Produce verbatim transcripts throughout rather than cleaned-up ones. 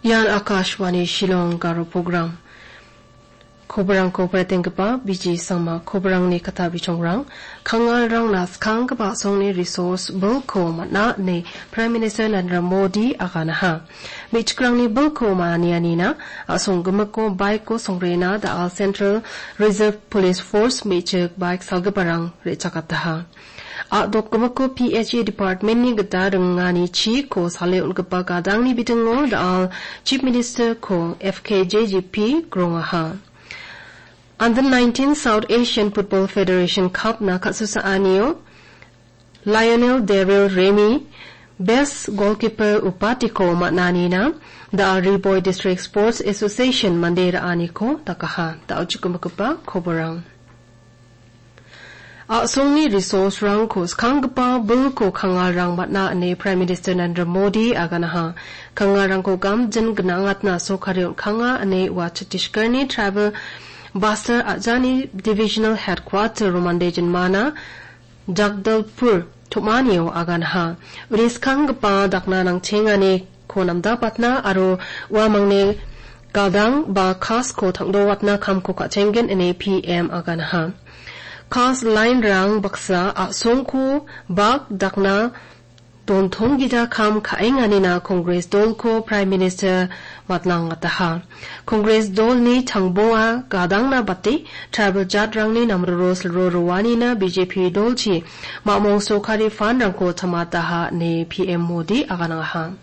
Yan Akashwani Shillong Garo Program Kobrang ko prating pa biji sama kobrang ni kata bichongrang kangal rang nas kang ba song ni resource bul ko na ni Prime Minister Narendra Modi agana ha michkrang ni bul ko ma ni anina asong gumako bike ko songrena da Al Central Reserve Police Force michek bike salgaparang rechakata ha a dok gumako P H A department ni gata rangani chi ko sale ulgapa kadang ni bitungo da Al Chief Minister ko F K J G P gronga ha Under nineteen South Asian Football Federation Cup na katsusa anio, Lionel Daryl Remy, Best Goalkeeper upatiko matnanina, da Riboy District Sports Association mandera aniko takaha, da uchukumakupa koborang. A songni resource rang ko skangpa bulko kangal rang matna ane Prime Minister Narendra Modi aganaha, kangal rang ko gam jen gnangat na sokarion kanga ane wa Chhattisgarh ni travel Buster Ajani Divisional Headquarter Romandejan Mana Jagdalpur Tumanio Aganha Uriskang pa dakna nang chengani konamda patna aro wamangne gadang ba khas ko thangdo watna kham ko ka chengen ene P M Aganha khas line rang baksa a songko bak dakna don thonggida kham khaengani na Congress dol ko Prime Minister matlang ataha Congress dol ni thangboa gadang na bati tribal jat rang ni namro ro rowani na B J P dol chi mamong sokhari fan rang ko thamata ha ne P M Modi agana ha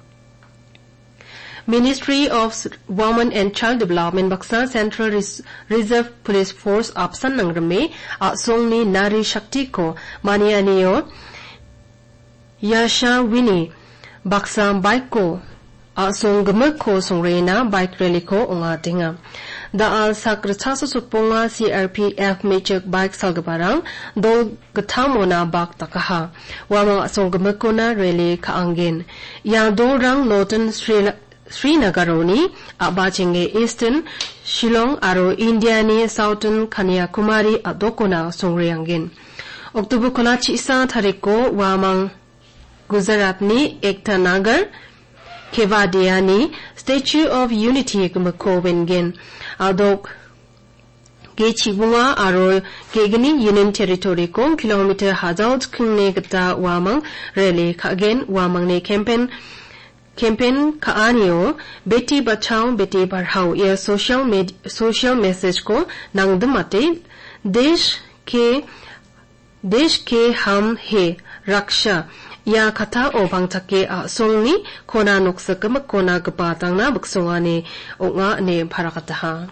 Ministry of Women and Child Development Baksa Central Res Reserve Police Force apsan nangrame a song ni Nari Shakti ko manianiyo Yasha Winnie Baksa bike ko asong gemek ko songrena bike rally ko onga tinga da al sakrchaso suponga C R P F mechek bike salgabarang do gathamona bak takaha wama asong gemek ko na rally kaangin ya do rang Northern Srinagaroni abachenge Eastern Shillong aro India ni Southern Kanyakumari adokona songreangin October kona chisa thariko wamang Gujarat ni Ekta Nagar Kevadia ni Statue of Unity kumako bengen adok Gechibunga aro Gegani Union Territory ko kilometer hazaut kune gata wamang rally kagen wamang ne campaign campaign kaanio Beti Bachao Beti Padhao ya social med social message ko nangdamate desh ke desh ke ham he raksha Ya kata o bangtake a songni kona noksakama kona gapatang na baksongani o nga ne parakataha.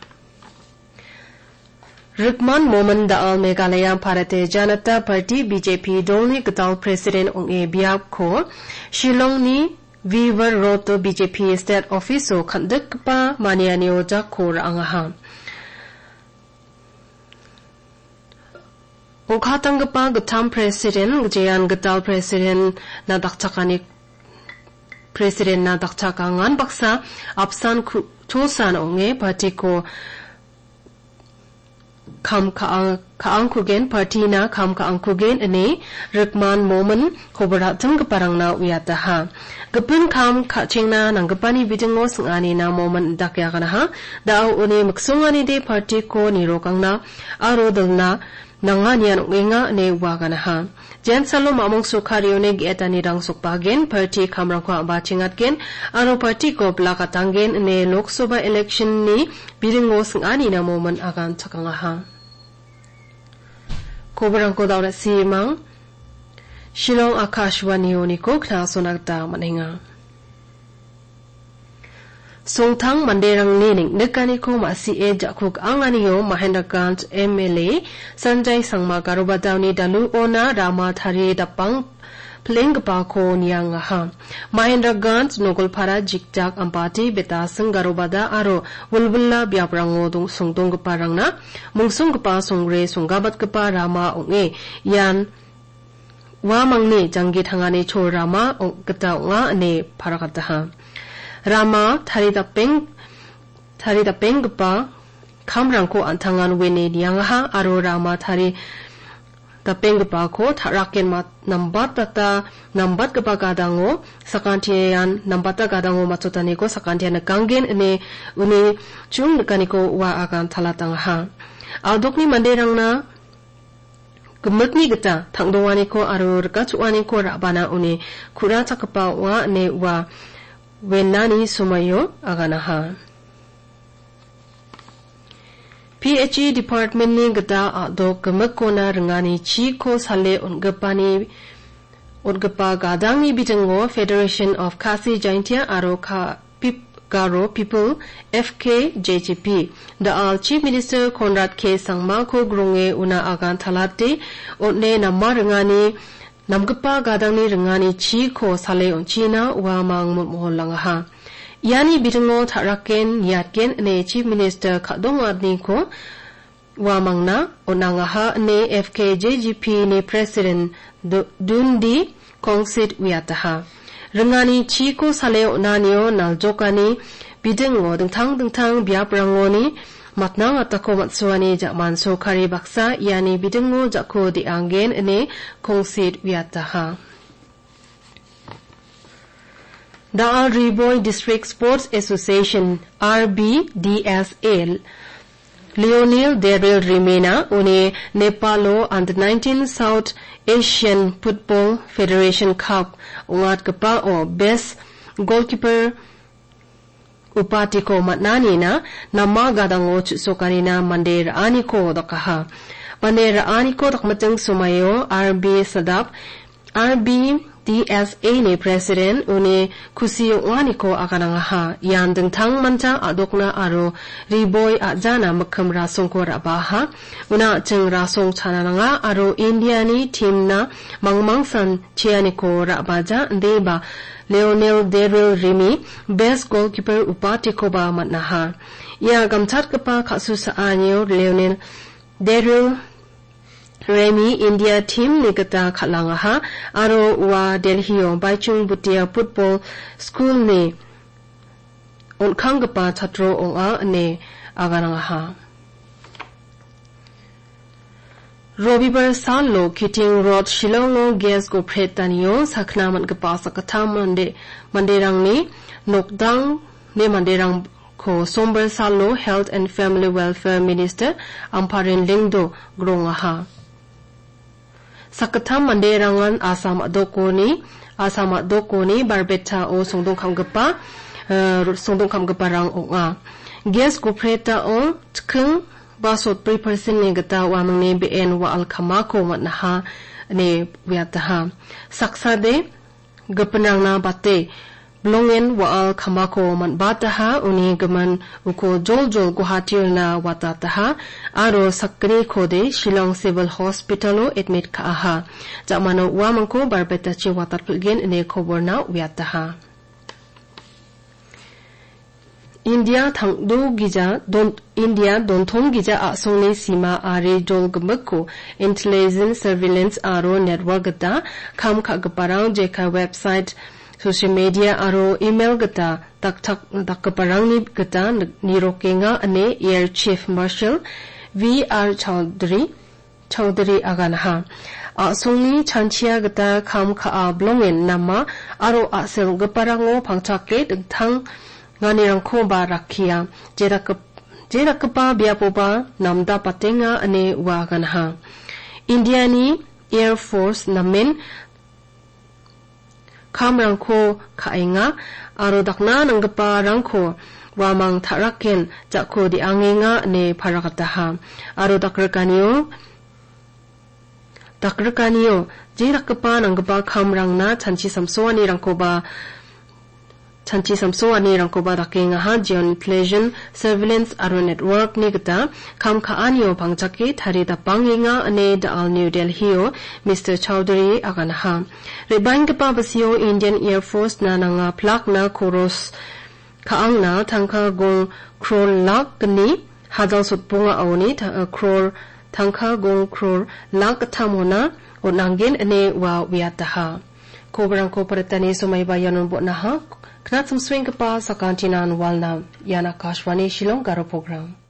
Rikman Moman da al Meghalaya Bharatiya Janata Party B J P dolni gatal president ong e biap ko Shillong ni Weaver Road B J P state office o kandak pa maniani o jakor angaha. Ukhatangpa gatam president jayan gatal president na dakchakani president na dakchakangan baksa apsan tusan onge party ko kam ka kaangkugen party na kam kaangkugen ane Rikman Moman kobaratang parang na uyata ha gapun kam ka chengna nanggapani bidingo singani na Moman dakya kana ha dao une maksungani de party ko nirokang na aro dalna Nanganian winga ne wagana ha. Jan salo mamong sukariyo ne gietani rang sukpagen party kamrang ko abachingat gen aro party ko plakatangen ne Lok Sabha election ni biringo singani na Moman agan chakanga ha. Kobrang ko daw na simang Shillong Akashwani yoni ko knaso nagda maninga. Songtang manderang nining nekani ko ma C A jakuk anganiyo Mahendra Gant M L A Sanjay Sangma Garobadawni dalu ona Rama Thari dapang plengpa ko niyang ha Mahendra Gant Nogolpara Jikjak Ampati beta sang Garobada aro Wulwulla biaprango dong songdong parangna mungsong pa songre songgabat pa Rama onge yan wamangni janggit hangani cho Rama ong gata nga ne parakata ha Rama Tharida Peng Tharida Pengpa Kamrangko antangan wene niangha aro Rama Thari tapeng gapa ko tharaken mat nambat tata nambat gapa gadango sakantian nambata gadango matutani ko sakantian kanggen ene uni chung kaniko wa akan talatang ha aldokni manderang na Gemertni geta tangdowani ko aro rekacuani ko rabana uni kura cakapa wa ne wa wenani sumayo aganaha. P H E department ni geta ado gemek ko na rengani chi ko sale ungepani unggepa gadangi bidengo Federation of Khasi Jaintia aro ka pip Garo People F K J G P the al Chief Minister Conrad K Sangma ko grunge una agan thalate onne namma rengani namgpa gadangni rengani chi ko sale on china wa mang mohlang ha yani bidengo tharaken yatken ne Chief Minister khadong adni ko wa mangna onanga ha ne F K J G P ne President Dundi Kongsit wiataha Rengani chiko sale onanio naljokani bidengo dengtang dengtang biaprangoni matnang atako matsuani jakman so kari baksa yani bidengo jako dianggen ene kongsit wiataha. The Al Riboy District Sports Association R B D S L Leonil Daryl Rimena une Nepalo under nineteen South Asian Football Federation Cup ungat kapa o best goalkeeper upati ko matnani na nama gadango chusokani na mandera aniko dakaha mandera aniko dakmateng sumayo R B Sadap R B D S A ne president une kusiyo aniko akanangaha yan dengtang manta adokna aro riboy ajana makham rasong ko rabaha una cheng rasong chanananga aro India ni team na mangmangsan chianiko rabaja ndeba Leonel Daryl Rimi best goalkeeper upati ko ba matnaha ya gamchat kapa khasu sa anyo Leonel Daryl Remy India team nikata khalanga ha aro wa Delhi o Baichung Bhutia football school ne on khangpa chatro onga ne agananga ha Robibar Sallo Kiting Road Shillong gas go pretaniyo sakna man gapa sakatha mande manderang ni nokdang ne manderang ko Somber Sallo Health and Family Welfare Minister Amparin Lingdo gronga ha Sakatham manderangan Asam adokoni Asam adokoni barbeta o songdong kamgapa uh, songdong kamgapa rang onga gas go preta o tkung basot three percent ne gata wa mangne B N wa al khamako matnaha ne wiataha saksade gapanang na bate blongen wa al khamako man bataha uni gaman uko joljol guhatiol na watataha aro sakri khode Shillong Civil Hospital admit ka aha jamano wa mangko barbeta che watar gen ne khoborna wiataha India thangdu gija don India donthong gija asongni sima are jol gmako intelligence surveillance aro network da kham kha gaparang jeka website social media aro email gata tak tak dakparang ni gata nirokenga ane air chief marshal V R Chaudhary Chaudhary aganha asongni chanchia gata kham kha blongen nama aro asel gaparango phangchake dengthang nganirang ko ba rakhia jerak jerakpa biapoba namda patenga ane wa ganha Indiani Air Force namen kamrang ko khainga aro dakna nanggpa rangko wamang tharaken jakko di angenga ne pharakataha aro dakrakaniyo dakrakaniyo jerakpa nanggpa kamrang na chanchi samsoani rangko ba chanchi samsoani rangko ba dakenga ha geon pleasant surveillance aro network ni gata kam kha anio pangchake thari da panginga ane da al New Delhi o Mister Chaudhary aganha rebang pa basio Indian Air Force na nanga plak na koros khaang na thangkha gong crore lak ni hadal sutpunga awni crore thangkha gong crore lak thamona onangen ane wa wiataha kobrang ko paratani somai bayanon bonaha Knat some swing pa sa kantinan walna yana Kashwani Shillong Garo program.